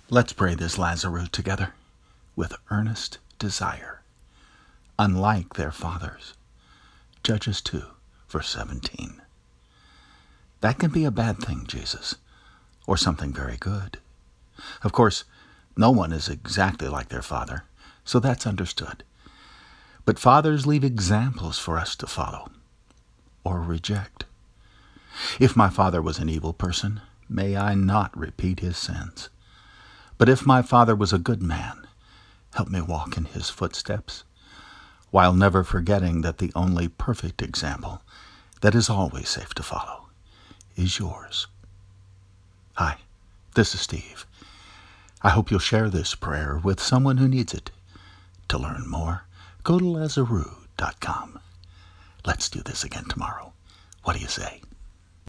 Let's pray this Lazarus together with earnest desire. Unlike their fathers. Judges 2, verse 17. That can be a bad thing, Jesus, or something very good. Of course, no one is exactly like their father, so that's understood. But fathers leave examples for us to follow or reject. If my father was an evil person, may I not repeat his sins. But if my father was a good man, help me walk in his footsteps, while never forgetting that the only perfect example that is always safe to follow is yours. Hi, this is Steve. I hope you'll share this prayer with someone who needs it. To learn more, go to Lazarus.com. Let's do this again tomorrow. What do you say?